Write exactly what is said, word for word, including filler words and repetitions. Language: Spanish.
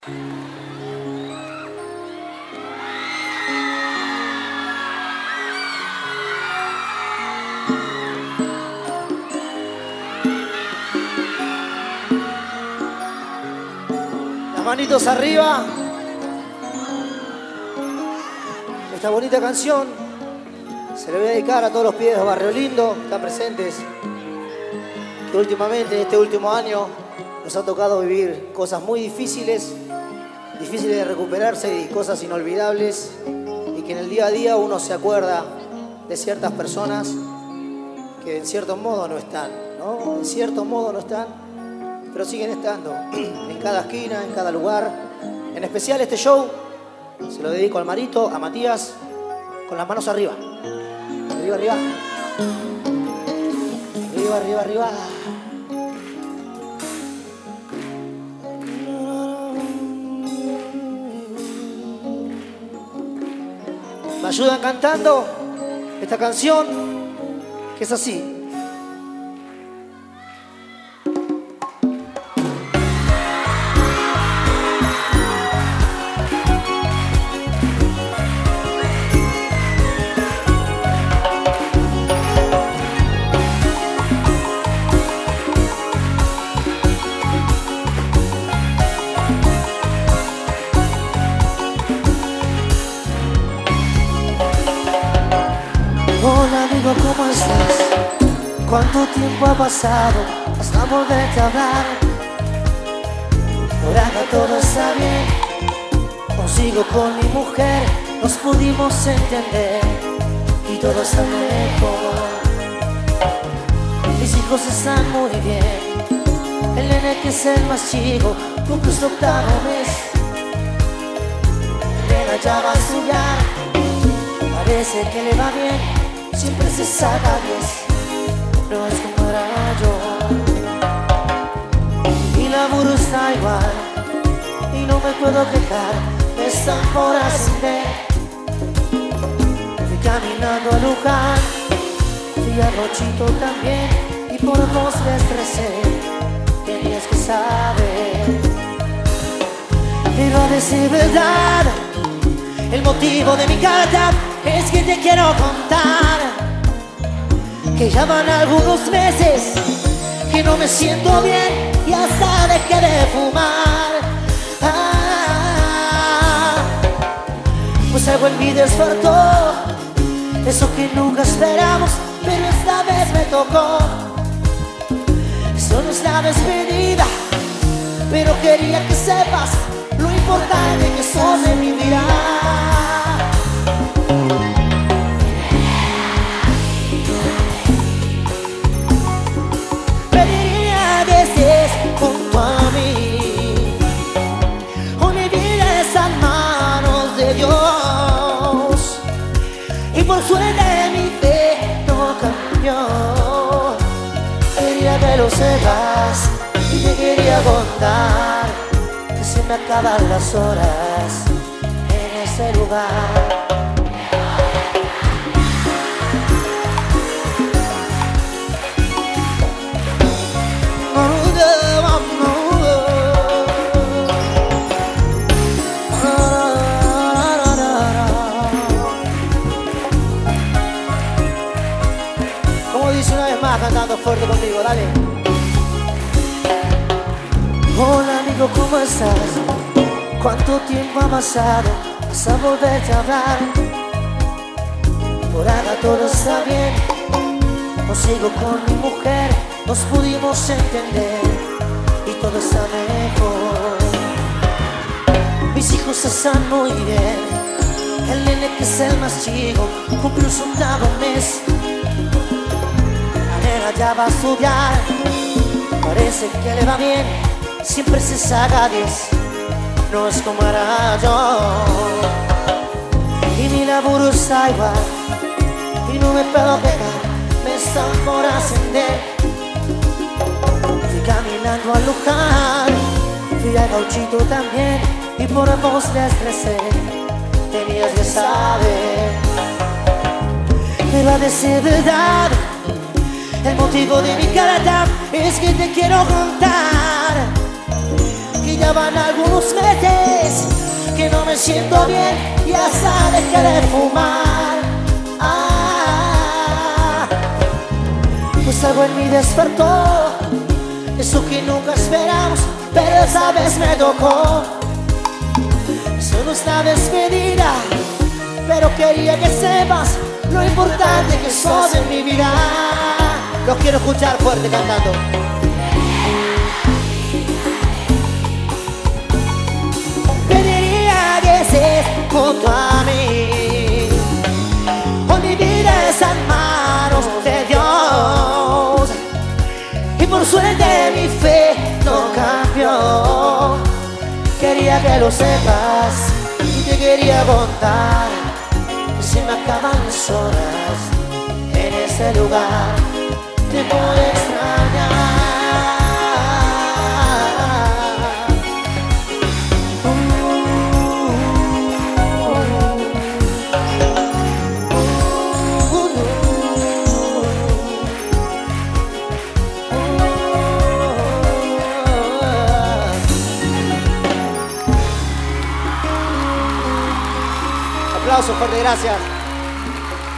Las manitos arriba. Esta bonita canción se le voy a dedicar a todos los pibes de Barrio Lindo que están presentes, que últimamente, en este último año, nos ha tocado vivir cosas muy difíciles, difíciles de recuperarse y cosas inolvidables, y que en el día a día uno se acuerda de ciertas personas que en cierto modo no están, ¿no? En cierto modo no están, pero siguen estando en cada esquina, en cada lugar. En especial este show se lo dedico al Marito, a Matías, con las manos arriba. Arriba, arriba. Arriba, arriba, arriba. Me ayudan cantando esta canción que es así. Hola amigo, ¿cómo estás? ¿Cuánto tiempo ha pasado hasta volverte a hablar? Por acá todo está bien, consigo con mi mujer, nos pudimos entender y todo está mejor. Mis hijos están muy bien, el nene que es el más chico cumple su octavo mes. El nene ya va a estudiar, parece que le va bien. Siempre se saca diez, no es como era yo. Mi laburo está igual y no me puedo quejar, me están por ascender. Fui caminando a Luján, fui a Rochito también, y por vos me estresé, tenías que saber. Pero a decir verdad, el motivo de mi carta es que te quiero contar que ya van algunos meses que no me siento bien y hasta dejé de fumar. Ah, pues algo en mí despertó, eso que nunca esperamos, pero esta vez me tocó. Eso no es la despedida, pero quería que sepas lo importante que sos en mi vida. Pediría que estés junto a mí, o mi vida está en manos de Dios, y por suerte mi fe no cambió. Quería que lo sepas y te quería contar que se me acaban las horas en ese lugar. Como dice una vez más, cantando fuerte conmigo, dale. Hola amigo, ¿cómo estás? ¿Cuánto tiempo ha pasado hasta volverte a hablar? Por acá todo está bien, consigo con mi mujer, nos pudimos entender y todo está mejor. Mis hijos están muy bien, el nene que es el más chico cumplió su octavo mes. La nena ya va a estudiar, parece que le va bien, siempre se saca diez, no es como era yo. Y mi laburo está igual y no me puedo quejar, me están por ascender. Fui caminando a Luján, fui a Gauchito también, y por vos me estresé, tenías que saber. Pero a decir verdad, el motivo de mi carta es que te quiero contar que Ya van algunos meses que no me siento bien y hasta dejé de fumar. Ah, pues algo en mí despertó, eso que nunca esperamos, pero esa vez me tocó. Solo esta despedida, pero quería que sepas lo importante que sos en mi vida. Los quiero escuchar fuerte cantando. Pediría que estés junto a mí. Hoy mi vida está en manos de Dios y por suerte mi fe no cambió. Quería que lo sepas y te quería contar que se me acaban las horas en ese lugar. Te puedo extrañar. Aplausos, fuerte, gracias.